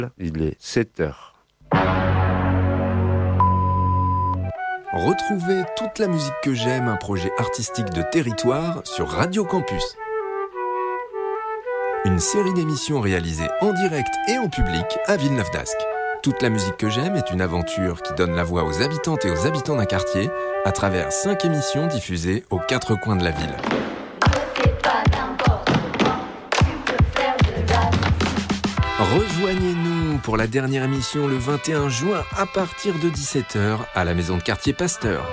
Il est 7h. Retrouvez toute la musique que j'aime, un projet artistique de territoire sur Radio Campus. Une série d'émissions réalisées en direct et en public à Villeneuve-d'Ascq. Toute la musique que j'aime est une aventure qui donne la voix aux habitantes et aux habitants d'un quartier à travers 5 émissions diffusées aux 4 coins de la ville. Rejoignez-nous pour la dernière émission le 21 juin à partir de 17h à la maison de quartier Pasteur.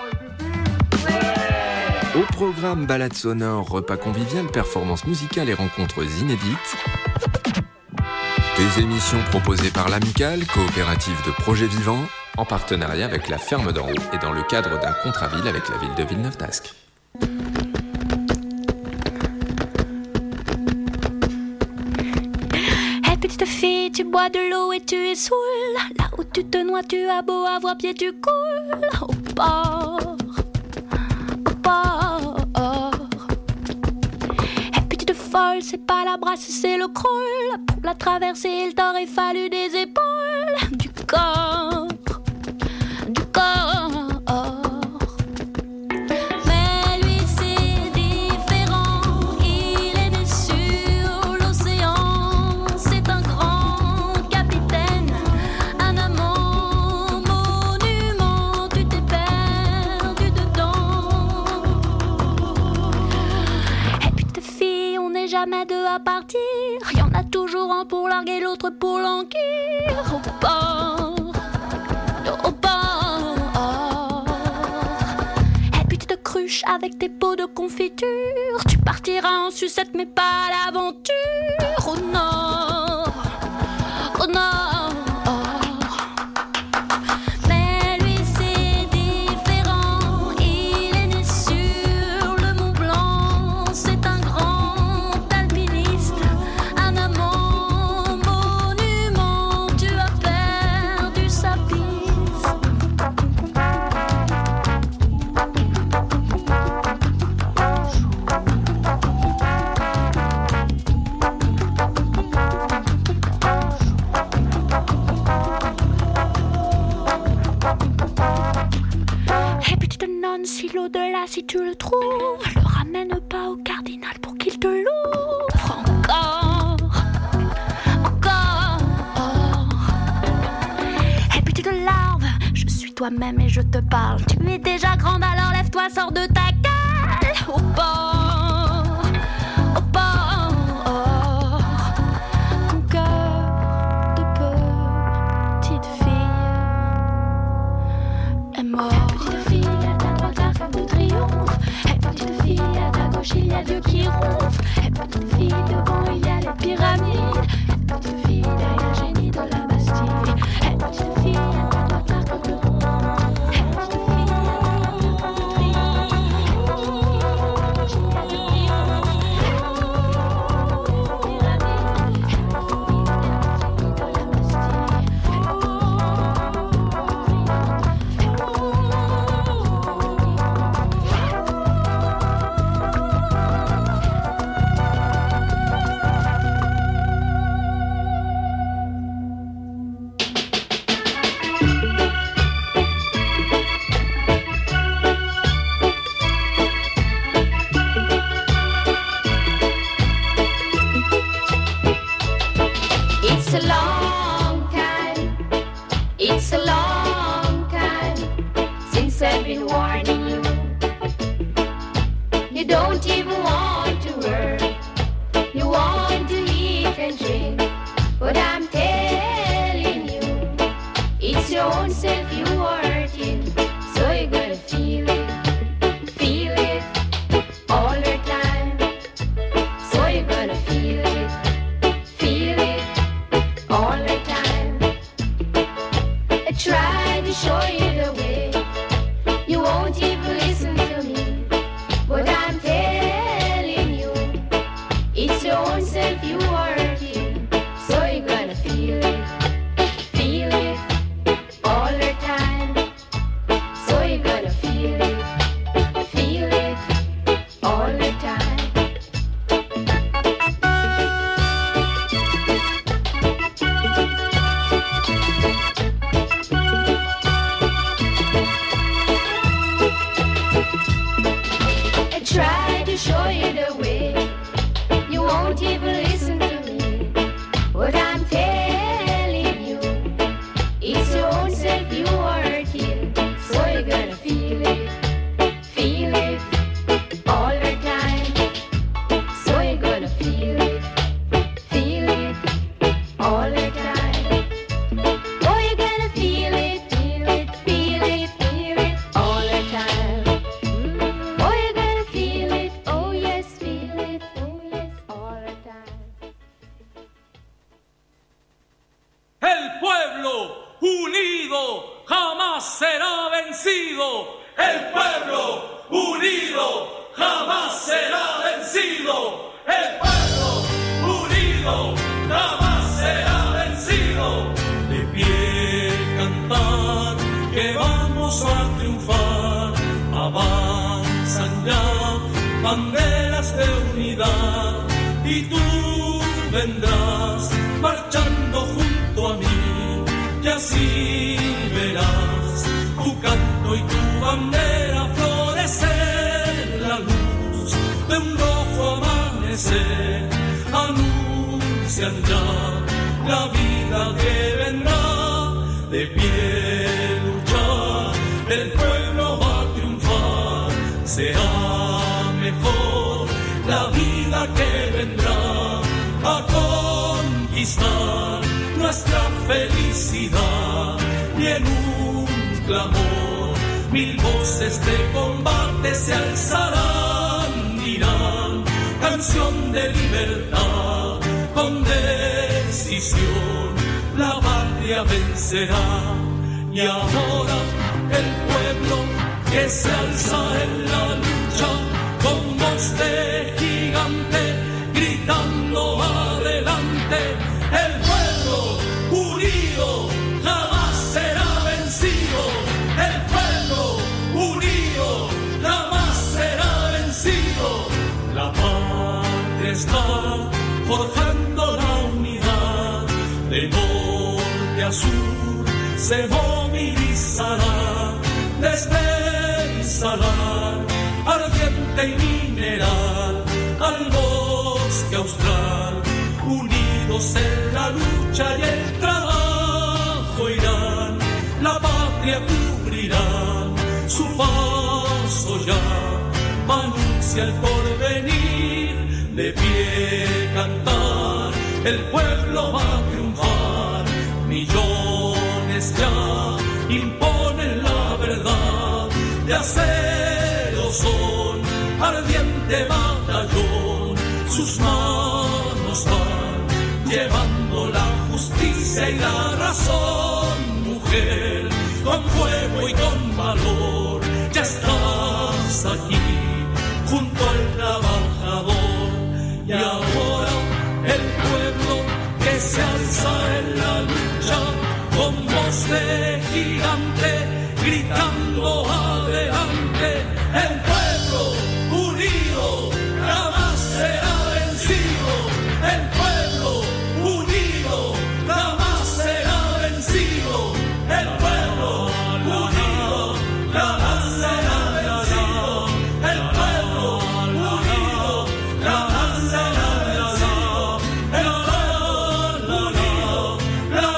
Au programme balade sonore, repas convivial, performances musicales et rencontres inédites. Des émissions proposées par l'Amicale, coopérative de projets vivants, en partenariat avec la Ferme d'en Haut et dans le cadre d'un contrat-ville avec la ville de Villeneuve-d'Ascq. Petite fille, tu bois de l'eau et tu es saoul. Là où tu te noies, tu as beau avoir pied, tu coules. Au port, au port. Et petite folle, c'est pas la brasse, c'est le crawl. Pour la traverser, il t'aurait fallu des épaules. Du corps, du corps. Jamais deux à partir, y en a toujours un pour larguer, l'autre pour l'enquire. Au port, au port. Et puis tu te cruches avec tes pots de confiture. Tu partiras en sucette mais pas à l'aventure. Au nord, au nord. Si l'au-delà, si tu le trouves, le ramène pas au cardinal pour qu'il te l'ouvre. Encore, encore. Et puis tu te larves, je suis toi-même et je te parle. Tu es déjà grande, alors lève-toi, sors de ta cale. Au port, au port. Ton cœur de petite fille est mort. Petite fille, à ta gauche il y a Dieu qui ronfle. Et petite fille, devant il y a les pyramides. Et petite fille, derrière le génie de la Bastille. Et petite fille, à ta droite l'arc de triomphe. Et petite fille, à ta droite l'arc de triomphe. Et petite fille, à ta gauche il y a Dieu qui ronfle. Et petite fille, derrière le génie de la Bastille. pueblo unido jamás será vencido. El pueblo unido jamás será vencido. El pueblo unido jamás será vencido. De pie cantar que vamos a triunfar. Avanzan ya banderas de unidad y tú vendrás marchando junto a mí y así verás tu canto y tu bandera florecer. La luz de un rojo amanecer anuncian ya la vida que vendrá. De pie luchar, el pueblo va a triunfar. Será mejor la vida que vendrá a conquistar nuestra felicidad. Y en un clamor mil voces de combate se alzarán, dirán canción de libertad. Con decisión la patria vencerá. Y ahora el pueblo que se alza en la lucha con voz de gigante gritando adelante. El pueblo unido jamás será vencido. El pueblo unido jamás será vencido. La patria está forjando la unidad. De norte a sur se movilizará. Desde el salar ardiente y mineral al bosque austral, unidos en la lucha y el trabajo irán. La patria cubrirá su paso ya, anuncia el porvenir. De pie cantar, el pueblo va a triunfar. Millones ya imponen la verdad. De acero son, ardiente batallón. Sus manos van llevando la justicia y la razón. Mujer, con fuego y con valor, ya estás aquí junto al trabajador. Y ahora el pueblo que se alza en la lucha con voz de gigante gritando adelante. El pueblo unido jamás será vencido. El pueblo unido jamás será vencido. El pueblo unido jamás será vencido. El pueblo unido jamás será vencido. El pueblo unido jamás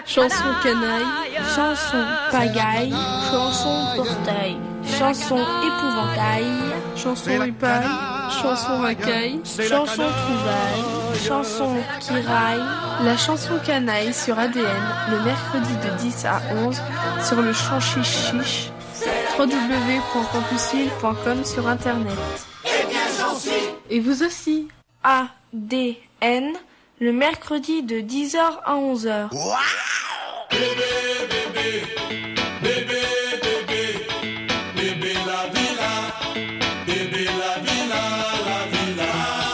chanson canaille, chanson pagaille, chanson portail, chanson épouvantail, chanson ripaille, chanson racaille, chanson trouvaille, chanson qui raille. La chanson canaille sur ADN, le mercredi de 10 à 11, sur le champ chiche www.campusil.com sur internet. Eh bien, j'en suis. Et vous aussi. ADN, le mercredi de 10h à 11h. Bébé, bébé, bébé, bébé, bébé la villa, bébé la villa, la villa.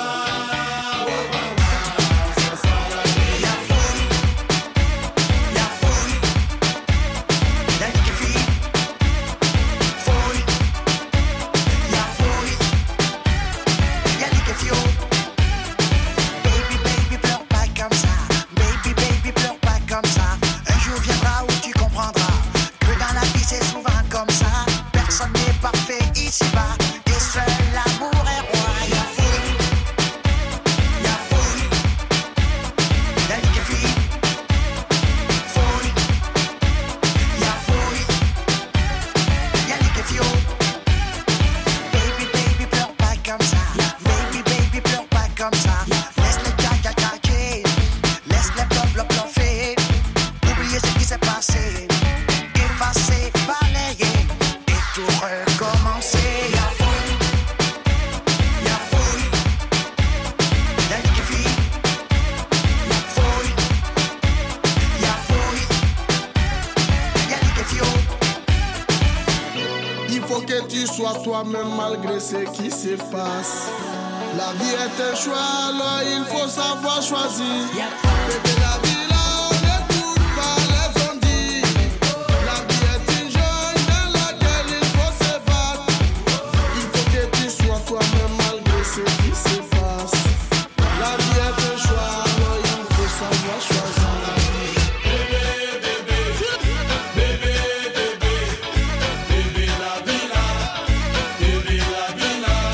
Toi-même malgré ce qui se passe. La vie est un choix, alors il faut savoir choisir. Bébé, la vie là, on n'écoute pas les ondits. La vie est une jungle dans laquelle il faut se battre. Il faut que tu sois toi-même malgré ce qui se passe. La vie est un choix, alors il faut savoir choisir.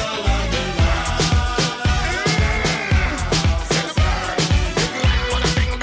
Bébé,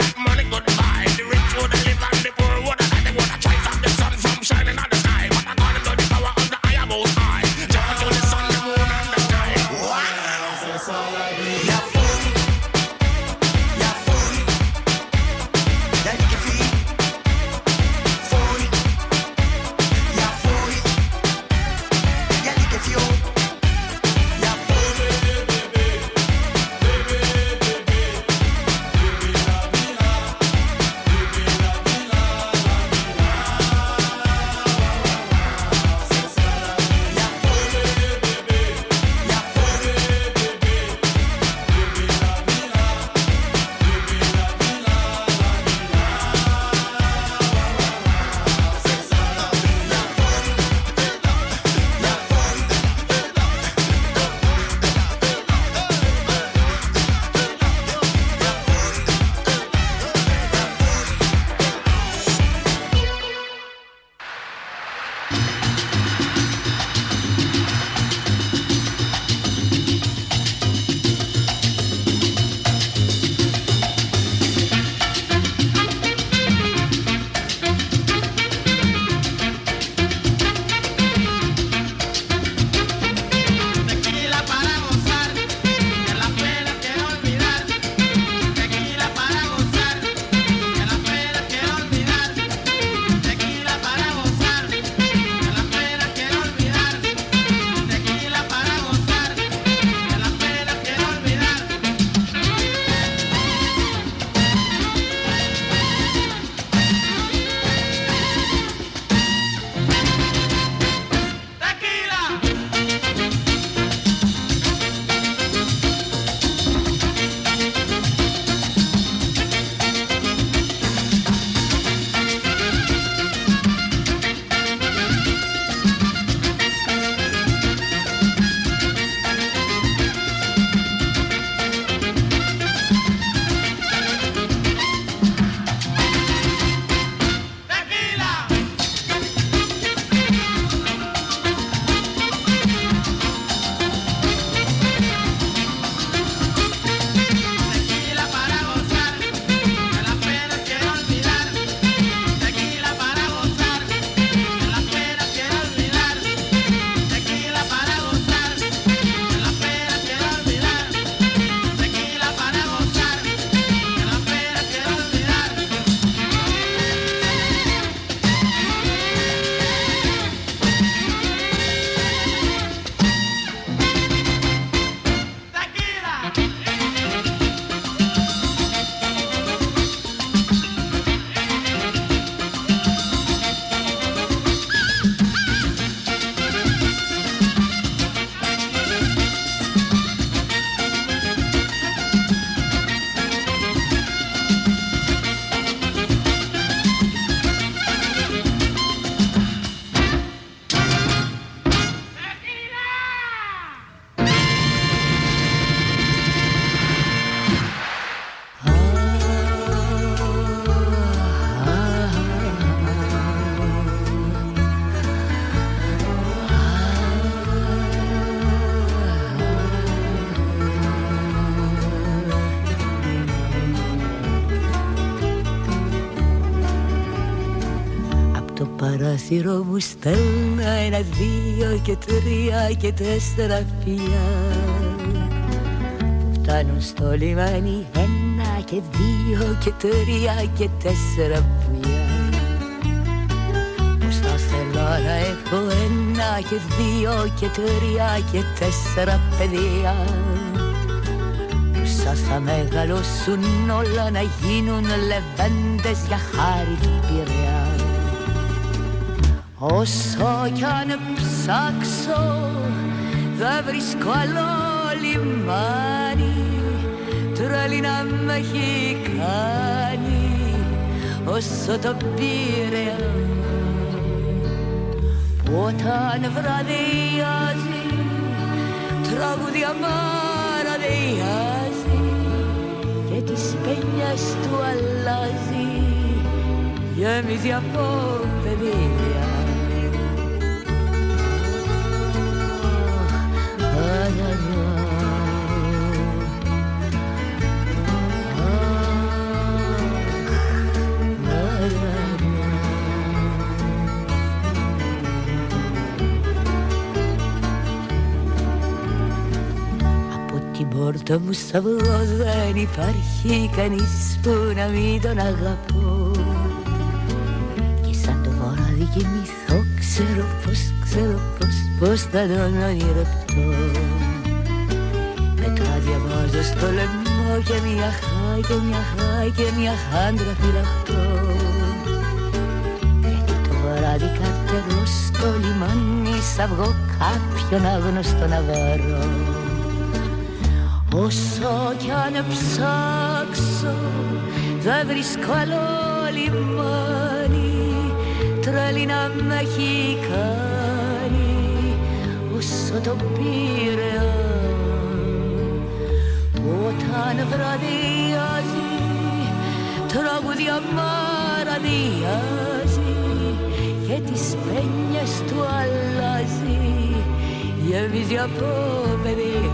παράθυρο μου στέλνα 1, 2 και 3 και 4 φιλιά που φτάνουν στο λιμάνι 1 και 2 και 3 και 4 πουλιά που στα θέλω να έχω 1 και 2 και 3 και 4 παιδιά που σας θα μεγαλώσουν όλα να γίνουν λεβέντες για χάρη του Πειραιά. Όσο κι αν ψάξω δεν βρίσκω άλλο λιμάνι τρέλη να με έχει κάνει όσο το Πειραιά που όταν βραδιάζει τραγούδια μαραδιάζει και τις παινιές του αλλάζει γεμίζει από παιδεία. Πόρτα μου σταυρός δεν υπάρχει κανείς που να μην τον αγαπώ και σαν το βράδυ κοιμηθώ ξέρω πως θα τον ονειρευτώ. Μετά διαβάζω στο λαιμό και μια χάη και μια χάη και μια χάντρα φυλαχτώ γιατί το βράδυ κατεβώ στο λιμάνι σ' αυγώ κάποιον άγνωστο να βρω. Όσο κι αν ψάξω δεν βρίσκω άλλο λιμάνι τρέλη να με έχει κάνει όσο το Πειραιά όταν βραδιάζει τραγούδια μαραδιάζει και τις παινιές του αλλάζει γεμίζει από παιδιά.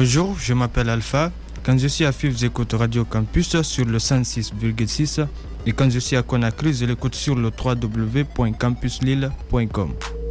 Bonjour, je m'appelle Alpha. Quand je suis à FIF, j'écoute Radio Campus sur le 106,6 et quand je suis à Conakry, je l'écoute sur le www.campuslille.com.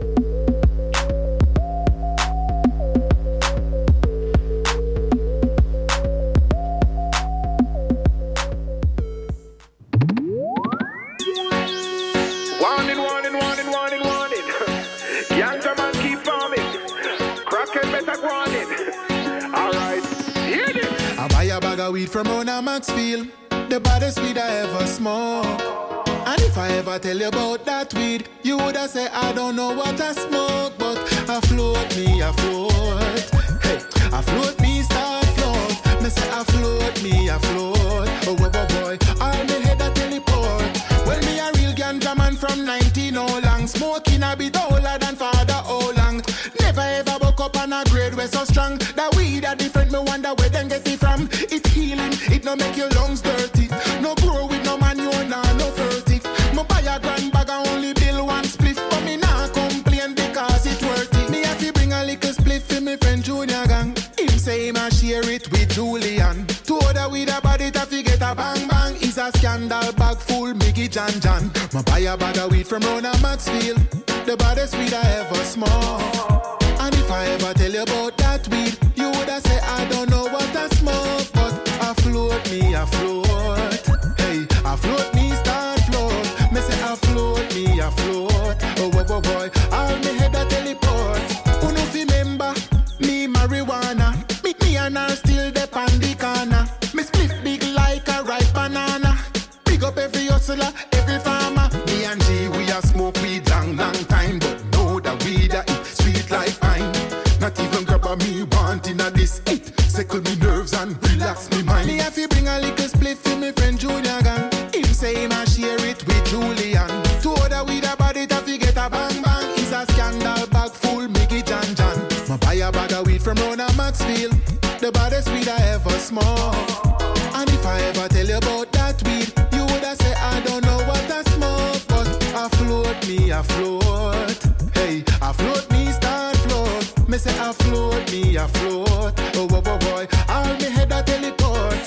Weed from Rona Maxfield, the baddest weed I ever smoked. And if I ever tell you about that weed, you woulda say I don't know what I smoke. But I float me, I float. Hey, I float me, start float. Me say I float me, I float. Oh, boy, all me head a teleport. Well, me a real ganja man from 19 oh long. Smoking a bit older than father oh long. Never ever woke up on a grade where so strong. That weed a different, me wonder where them get it from. It healing, it no make your lungs dirty. No grow with no man, you nah no 30. Me buy a grand bag and only bill one spliff, but me nah complain because it worth it. Me have to bring a little spliff for me friend Junior gang. Him say him a share it with Julian. To other with about it, I forget a bang bang. Is a scandal bag full, Miggy Jan Jan. Me buy a bag of weed from Rona Maxfield, the baddest weed I ever smoked. And if I ever tell you about that weed, you woulda say I don't know what I smoke. But I float me, I float. Hey, I float me, start float. Me say I float me, I float. Oh, boy, all me head a teleport. Who no fi remember me marijuana? Me and her still dep on the corner. Me split big like a ripe banana. Big up every hustler, every farmer. Me and G, we a smoke weed long time. But know that weed a it sweet like pine. Not even grab a me wanting a this it. Settle me nerves and relax me mind. Me have to bring a little split for me friend Junior gang. Him say him a share it with Julian. To other weed about it, I forget a bang bang. Is a scandal bag full, Miggy Jan Jan. Me buy a bag of weed from Rona Maxfield, the baddest weed I ever smoked. And if I ever tell you about that weed, you woulda say I don't know what I smoke. But I float me, I float. Hey, I float me, start float. Me say I float me, I float. Oh, boy, all me head a teleport.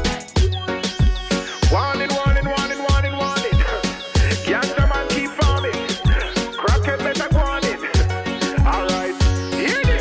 Warning, warning, warning, warning, warning. Gangsta man keep farming. Crackhead better go on it. Alright, hear this.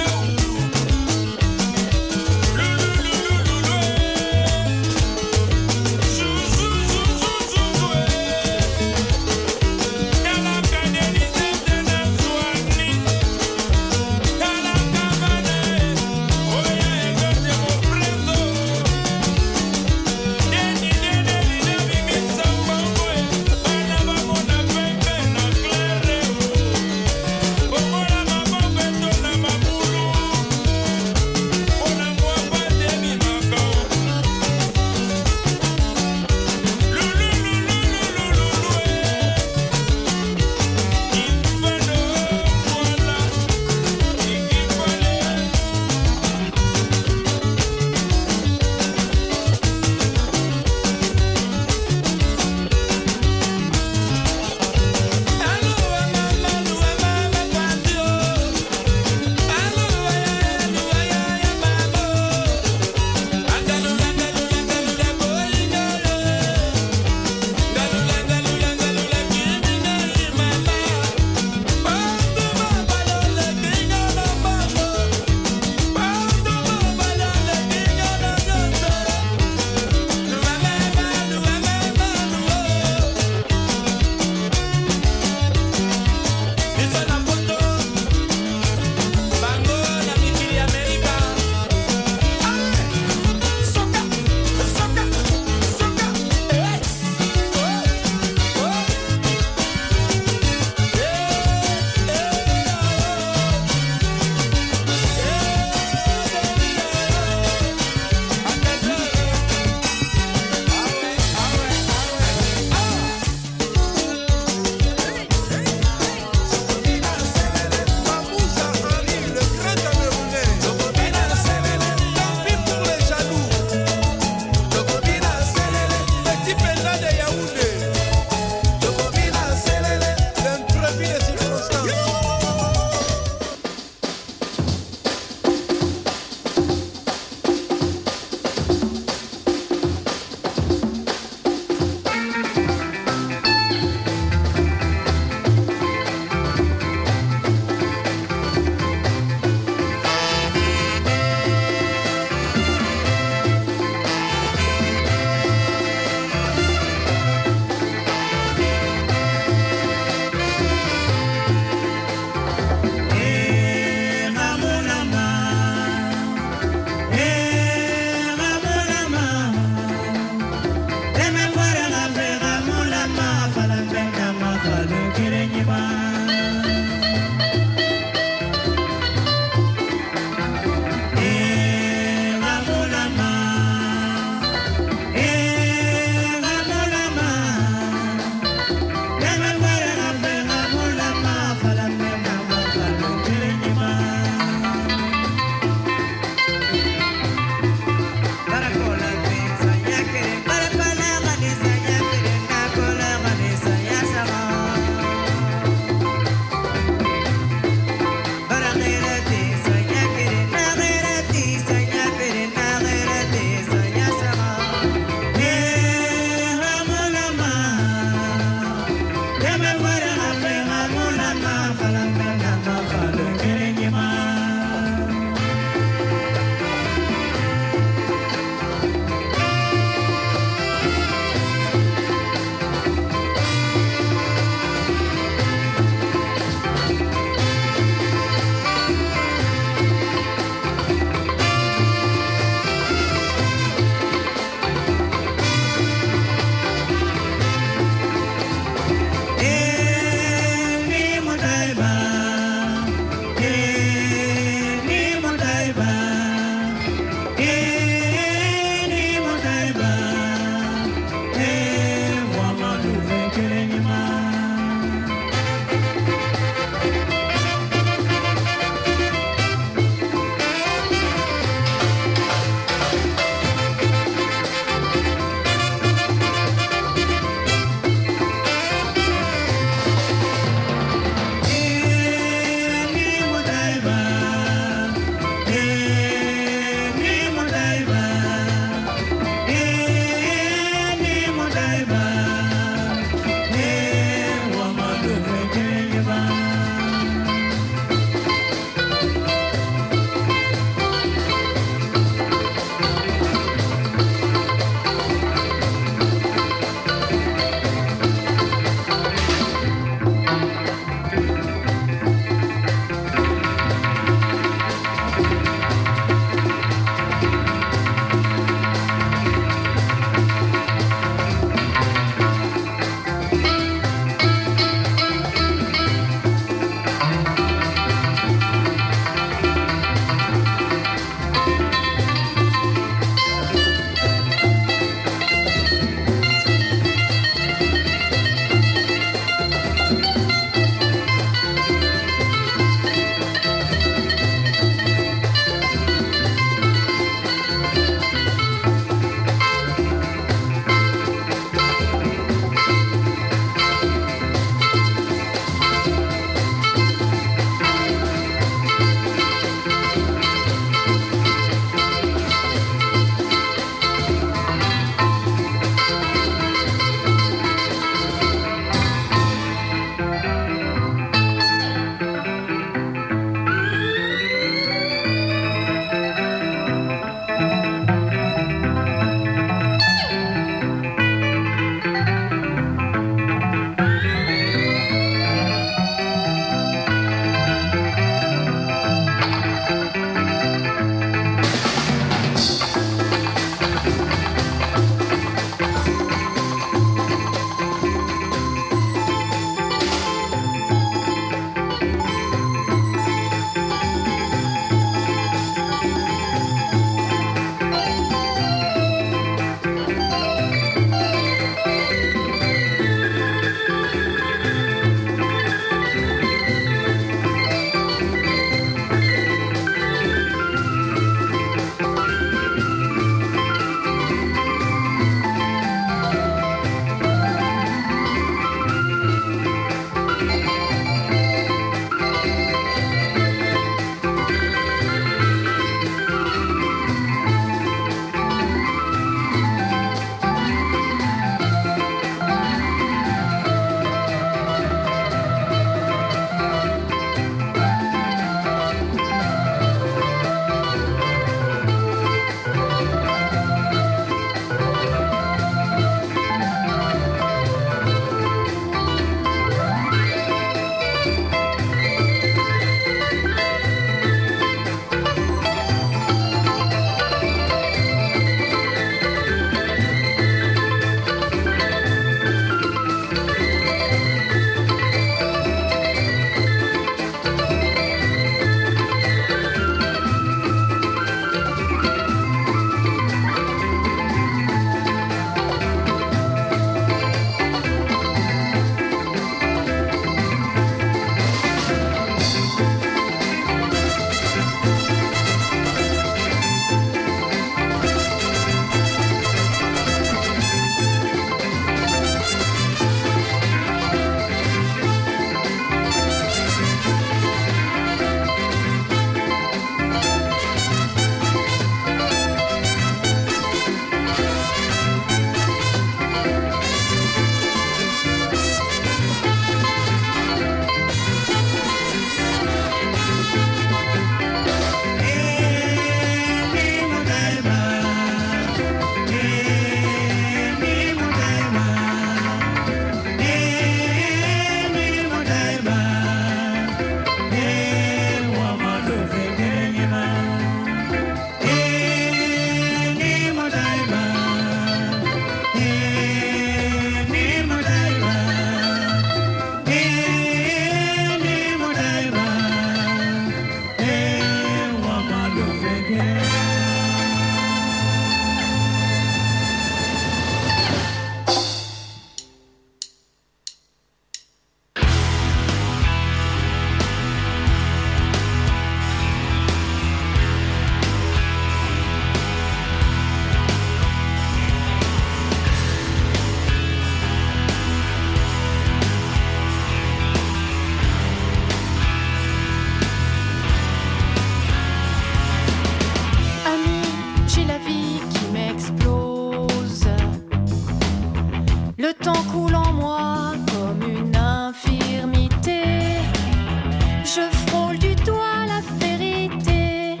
Le temps coule en moi comme une infirmité. Je frôle du doigt la vérité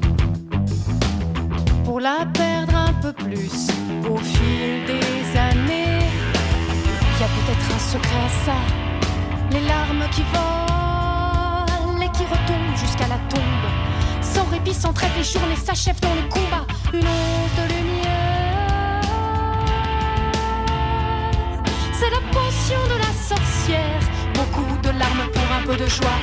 pour la perdre un peu plus au fil des années. Il y a peut-être un secret à ça, les larmes qui volent et qui retombent jusqu'à la tombe. Sans répit, sans trêve, les journées s'achèvent dans le combat. Une once de lumière, c'est la potion de la sorcière. Beaucoup de larmes pour un peu de joie.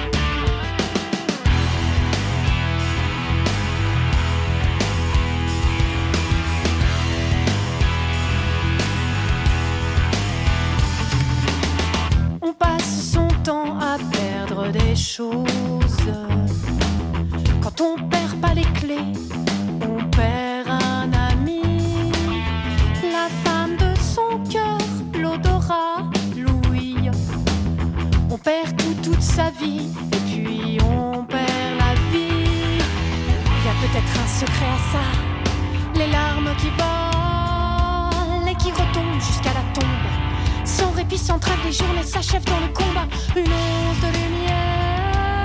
On passe son temps à perdre des choses. Quand on perd pas les clés, on perd un ami. La femme de son cœur, l'odorat, l'ouïe. On perd toute sa vie, et puis on perd la vie. Il y a peut-être un secret à ça, les larmes qui volent et qui retombent jusqu'à la tombe. Sans répit, sans trêve, les journées s'achèvent dans le combat. Une once de lumière,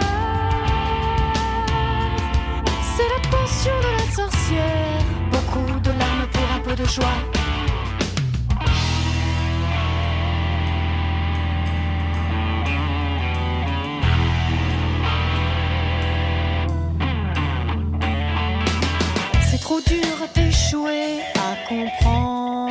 c'est la potion de la sorcière. Beaucoup de larmes pour un peu de joie. C'est trop dur d'échouer à comprendre,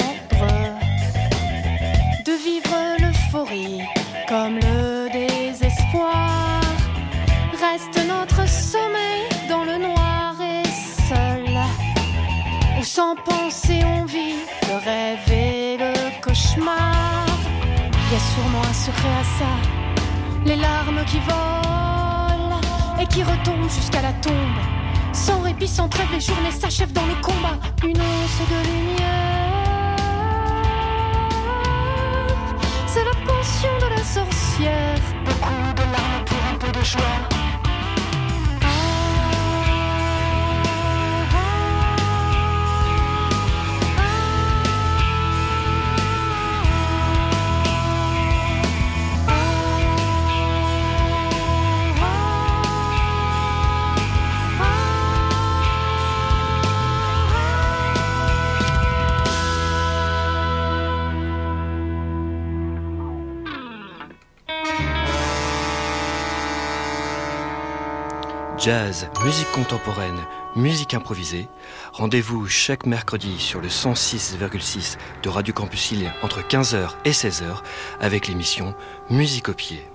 de vivre l'euphorie comme le désespoir. Reste notre sommeil dans le noir et seul, où sans penser on vit le rêve et le cauchemar. Il y a sûrement un secret à ça, les larmes qui volent et qui retombent jusqu'à la tombe. Sans répit, sans trêve, les journées s'achèvent dans le combat. Une once de lumière, c'est la potion de la sorcière. Beaucoup de larmes pour un peu de joie. Jazz, musique contemporaine, musique improvisée. Rendez-vous chaque mercredi sur le 106,6 de Radio Campus Lille entre 15h et 16h avec l'émission Musique au pied.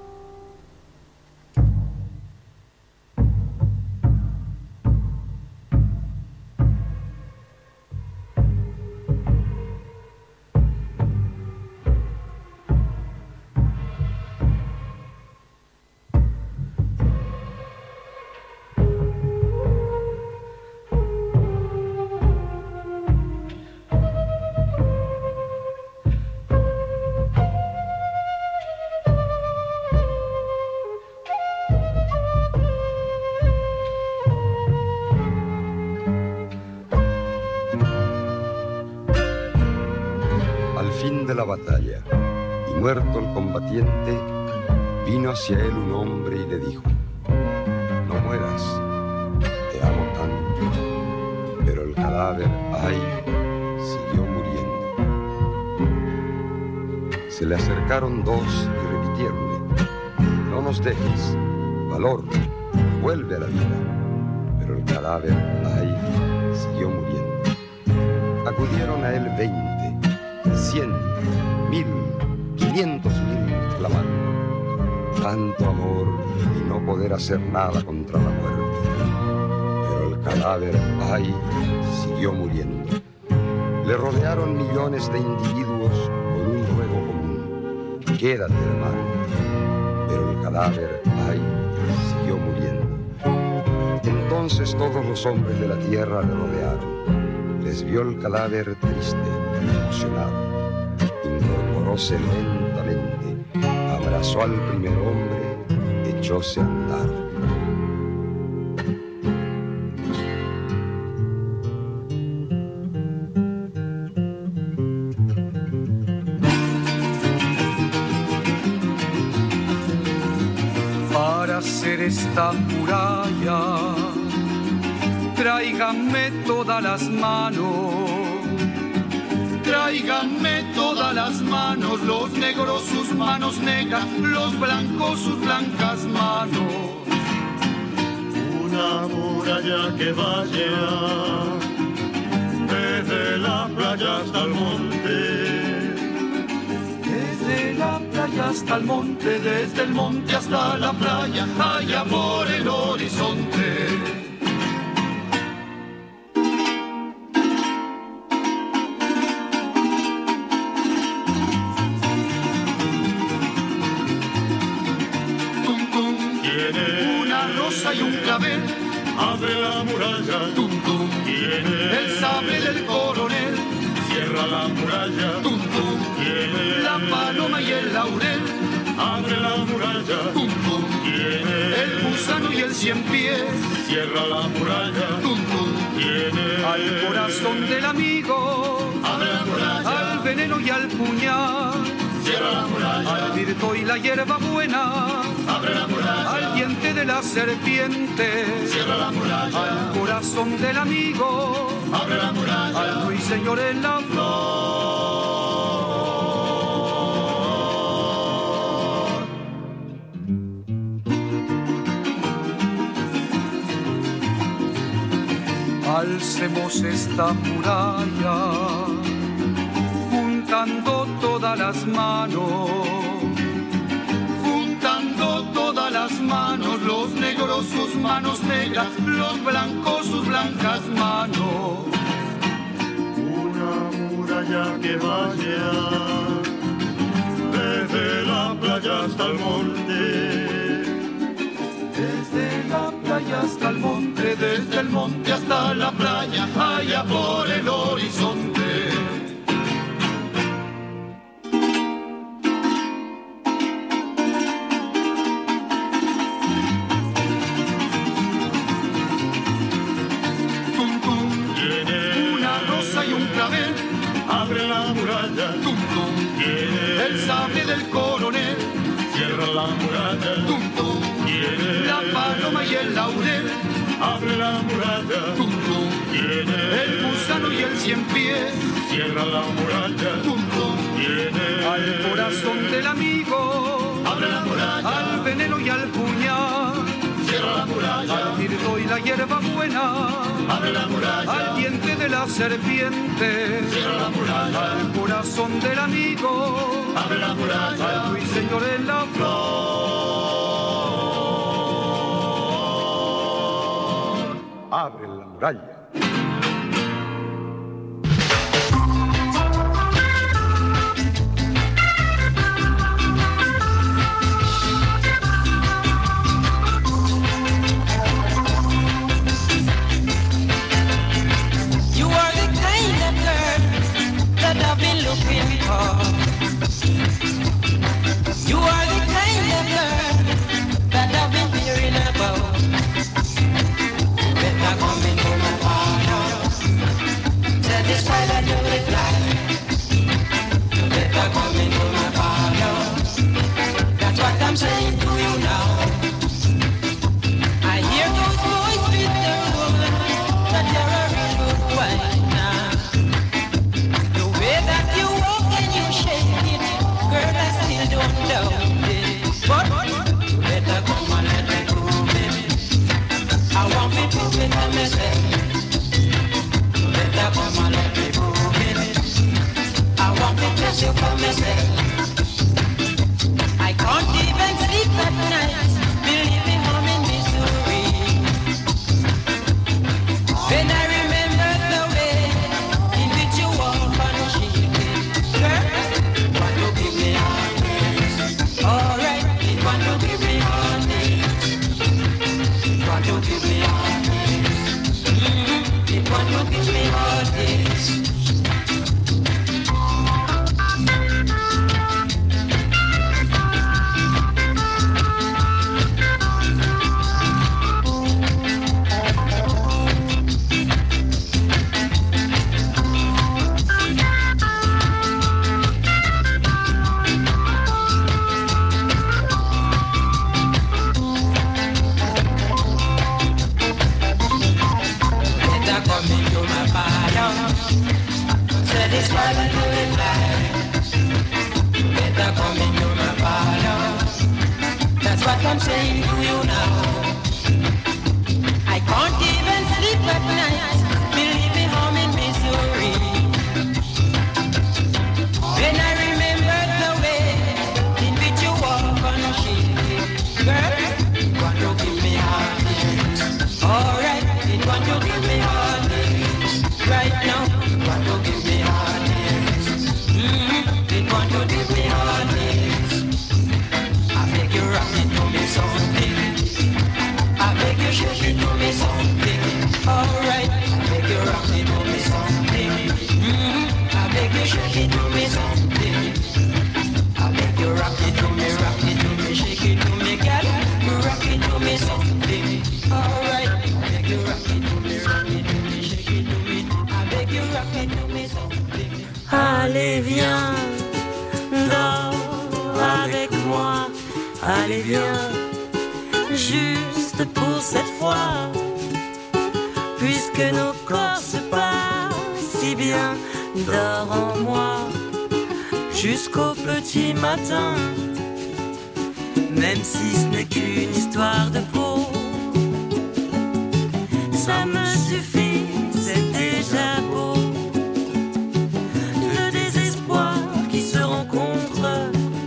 La batalla y muerto el combatiente, vino hacia él un hombre y le dijo: no mueras, te amo tanto. Pero el cadáver, ay, siguió muriendo. Se le acercaron dos y repitiéronle: no nos dejes, valor, vuelve a la vida. Pero el cadáver, ay, siguió muriendo. Acudieron a él 20, 100, 1000, 500.000 clamando. Tanto amor y no poder hacer nada contra la muerte. Pero el cadáver, ay, siguió muriendo. Le rodearon millones de individuos con un ruego común: quédate, hermano. Pero el cadáver, ay, siguió muriendo. Entonces todos los hombres de la tierra le rodearon. Les vio el cadáver triste, emocionado. Incorporóse lentamente, abrazó al primer hombre, echóse a andar. romper esta muralla. Tráiganme todas las manos. Tráiganme todas las manos, los negros sus manos negras, los blancos sus blancas manos. Una muralla que vaya desde la playa hasta el monte. Desde la playa hasta el monte, desde el monte hasta la playa, allá por el horizonte. Y un clavel, abre la muralla, tum tum, ¿quién es? el sable del coronel, cierra la muralla, tum tum, ¿quién es? la paloma y el laurel, abre la muralla, tum tum, ¿quién es? el gusano y el cien pies, cierra la muralla, tum tum, ¿quién es? al corazón del amigo, abre la muralla, al veneno y al puñal, cierra la muralla, al virto y la hierba buena, abre la muralla, al diente de la serpiente, cierra la muralla, al corazón del amigo, abre la muralla, al ruiseñor en la flor. Alcemos esta muralla, juntando todas las manos. Todas las manos, los negros sus manos negras, los blancos sus blancas manos. Una muralla que vaya desde la playa hasta el monte. Desde la playa hasta el monte, desde el monte hasta la playa, allá por el horizonte. Abre la muralla, tum tum, el sable del coronel, cierra la muralla, tum tum, la paloma y el laurel, abre la muralla, tum tum, el gusano y el cien pies, cierra la muralla, tum tum, al corazón del amigo, abre la muralla, al veneno y al puñal, cierra la muralla, al mirto y la hierba buena, abre la muralla, al diente de la serpiente, cierra la muralla, al corazón del amigo, abre la muralla, al ruiseñor en la flor. Abre la muralla. Looking for. You are the kind of girl that I've been hearing about. Better come into my corner. Satisfied I do it like. Better come into my corner. That's what I'm saying to you now. I hear those boys with their woman that you're a real good wife now. The way that you walk and you shake it, girl, I still don't doubt it. But you better come and let me prove it. I want me to be on myself. You better come and let me prove it. I want me to see for myself. I can't even sleep at night, believing I'm in misery. When I remember the way in which you walk on sheep, girl, want to give me all this. All right, it want to give me all this. Want to give me all this. It want to give me all this. Nobody do it like. You better come into my parlor. That's what I'm saying to you now. I can't even sleep at night. Believe me, home in Missouri. When I remember the way in which you walk on the shade, girl, you want to give me heartache. Alright, you want to give me heartache. Right now, you want to give me heartache. You want to give me heartache. I beg you rock it to me something. I beg you shake it to me something. Alright, I beg you rock it to me something. I beg you shake it to me something. I beg you rock it to me, shake it to me, girl. Rock it to me something. Alright, I beg you rock it to me, shake it to me. I beg you rock it to me something. Allez viens, dors avec moi. Allez viens, juste pour cette fois. Puisque nos corps se passent si bien, dors en moi jusqu'au petit matin. Même si ce n'est qu'une histoire de peau, ça me suffit, c'est déjà beau. Le désespoir qui se rencontre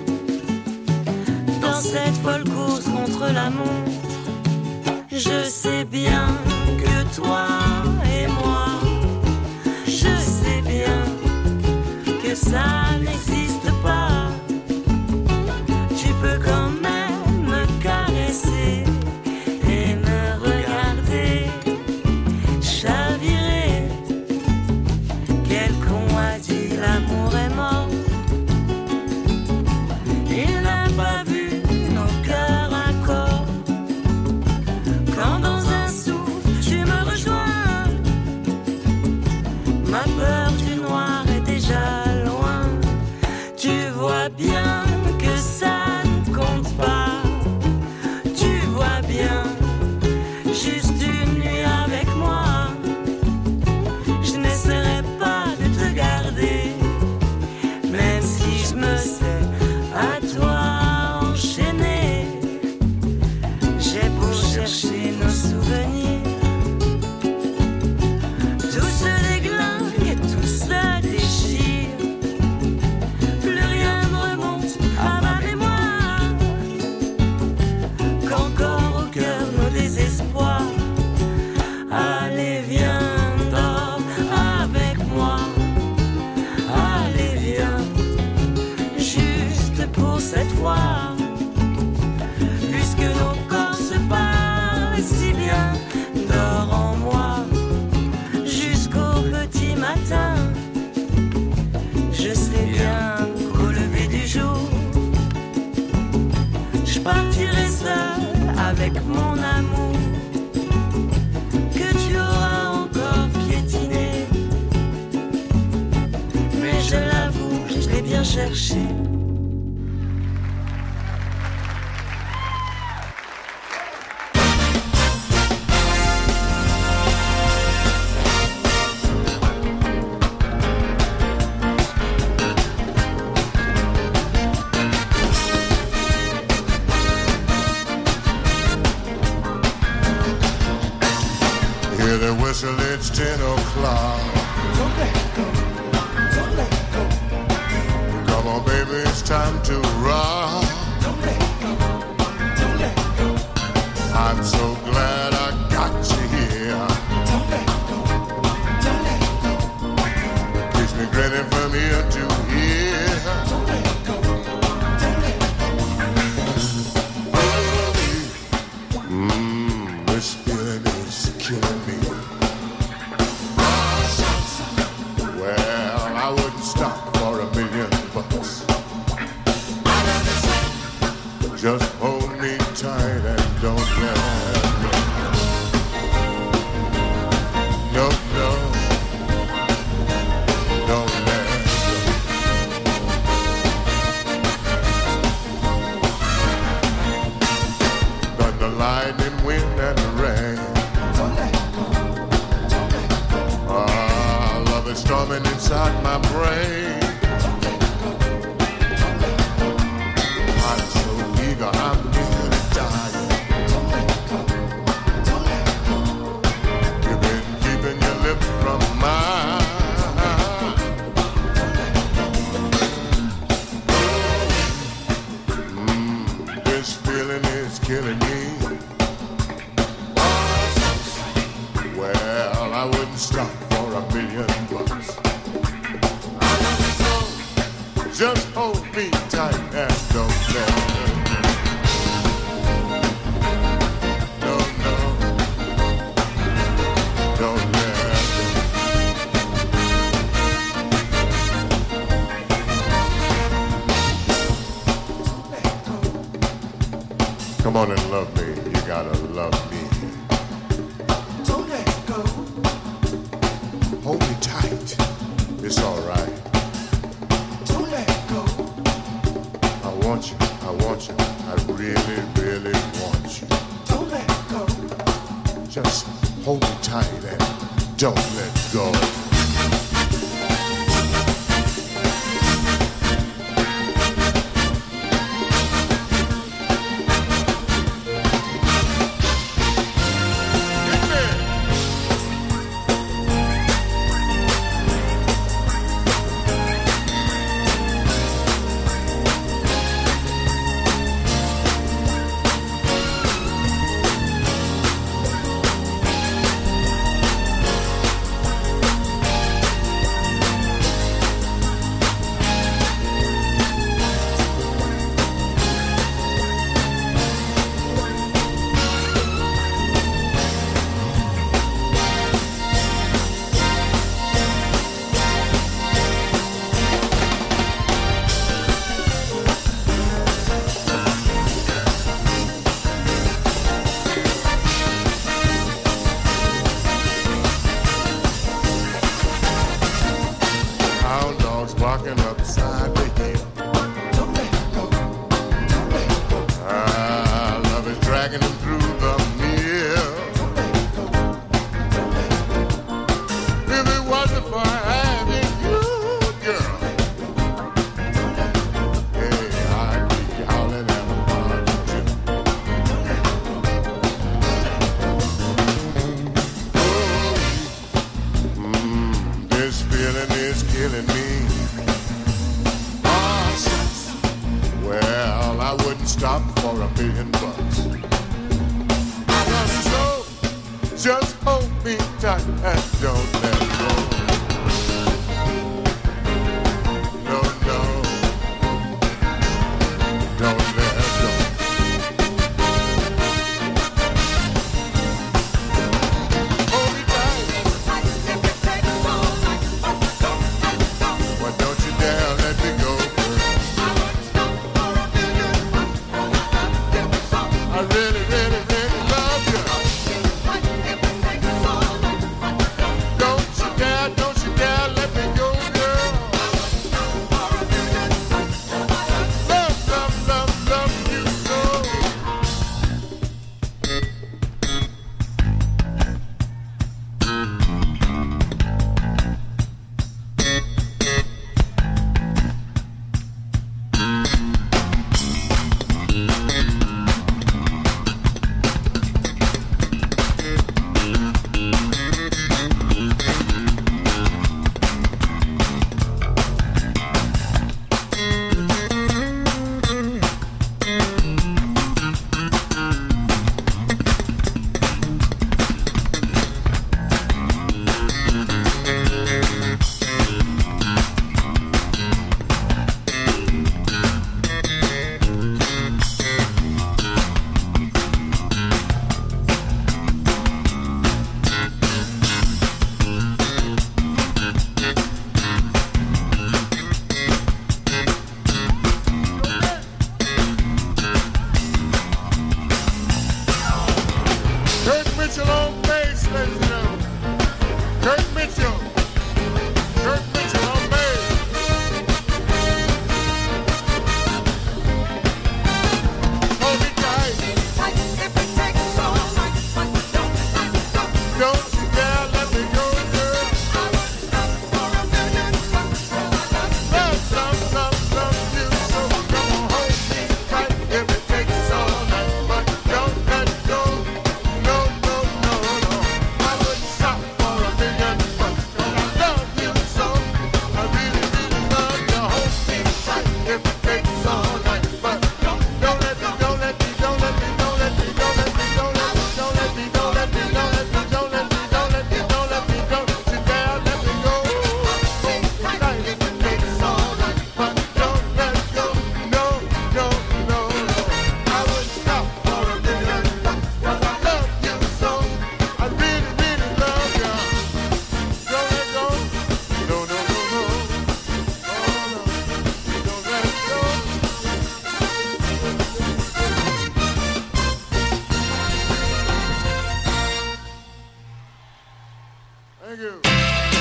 dans cette folle course contre la montre. Je sais bien que toi et moi, je sais bien que ça n'existe pas. Tu peux quand même me caresser et me regarder chavirer. Quel con a dit l'amour est mort? Il n'a pas vu nos cœurs un corps. Quand dans un souffle tu me rejoins, ma peur du noir est déjà loin. Tu vois bien que ça ne compte pas. Tu vois bien, juste une nuit avec moi. Je n'essaierai pas de te garder, même si je me sais à toi enchaîné. J'ai beau chercher nos souvenirs, tout se déglingue et tout se déchire. Plus rien ne remonte à ma mémoire qu'encore au cœur nos désespoirs. Allez viens, dors avec moi. Allez viens, juste pour cette fois. Puisque nos corps se parlent si bien, dors en moi jusqu'au petit matin. Je sais bien qu'au lever du jour, je partirai seul avec mon amour, que tu auras encore piétiné. Mais je l'avoue, je l'ai bien cherché. Hear the whistle, it's 10 o'clock. Don't let go, don't let go, Come on, baby, it's time to rock. don't let go, don't let go, I'm so glad I got you here. don't let go, don't let go, Keeps me grinning from ear to ear. don't let go, don't let This feeling is killing me. Well, I wouldn't stop for $1,000,000. Just hold me tight and don't let me. No, no, don't let go. Thunder, lightning, wind, and rain. don't let go, don't let go, Ah, love is storming inside my brain. Just hold me tight and don't let go. No, no, don't let go. Come on and love me. You gotta love me. Don't let go. Hold me tight. It's all right. Don't let go. I want you. I want you. I really, really want you. Don't let go. Just hold me tight and don't let go. Walking upside the hill. Don't let go. Don't let go. Ah, love is dragging him through the mill. Don't let go. Don't let go. If it wasn't for having you, girl, hey, I'd be howling at the bottom too. This feeling is killing me. Well, I wouldn't stop for $1 million. I love you so, just hold me tight and don't let go.